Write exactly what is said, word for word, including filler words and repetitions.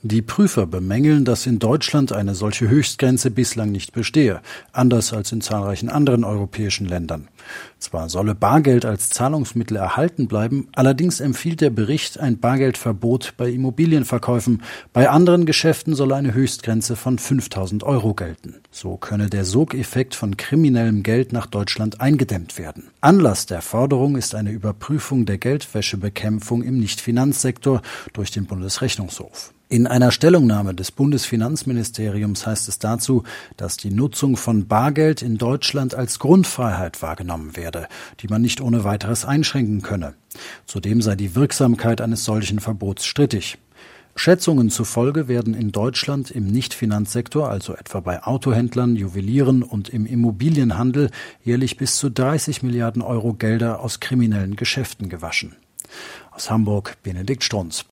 Die Prüfer bemängeln, dass in Deutschland eine solche Höchstgrenze bislang nicht bestehe, anders als in zahlreichen anderen europäischen Ländern. Zwar solle Bargeld als Zahlungsmittel erhalten bleiben, allerdings empfiehlt der Bericht ein Bargeldverbot bei Immobilienverkäufen. Bei anderen Geschäften solle eine Höchstgrenze von fünftausend Euro gelten. So könne der Sogeffekt von kriminellem Geld nach Deutschland eingedämmt werden. Anlass der Forderung ist eine Überprüfung der Geldwäschebekämpfung im Nichtfinanzsektor durch den Bundesrechnungshof. In einer Stellungnahme des Bundesfinanzministeriums heißt es dazu, dass die Nutzung von Bargeld in Deutschland als Grundfreiheit wahrgenommen werde, die man nicht ohne weiteres einschränken könne. Zudem sei die Wirksamkeit eines solchen Verbots strittig. Schätzungen zufolge werden in Deutschland im Nichtfinanzsektor, also etwa bei Autohändlern, Juwelieren und im Immobilienhandel, jährlich bis zu dreißig Milliarden Euro Gelder aus kriminellen Geschäften gewaschen. Aus Hamburg, Benedikt Strunz.